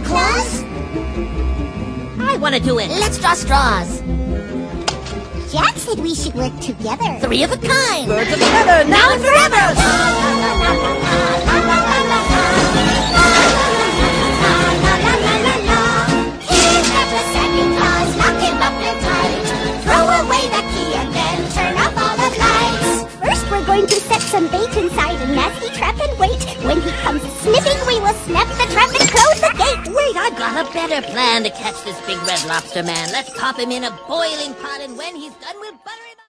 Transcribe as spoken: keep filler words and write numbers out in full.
Claus? I want to do it. Let's draw straws. Jack said we should work together. Three of a kind. Birds of a feather, now and forever! Here's after Santa Claus, lock him up and tight. Throw away the key and then turn off all the lights. First, we're going to set some bait inside, and as he trap and wait, when he comes sniffing, we will snap the trap and close the gate. Wait, I've got a better plan to catch this big red lobster man. Let's pop him in a boiling pot, and when he's done, we'll butter him up.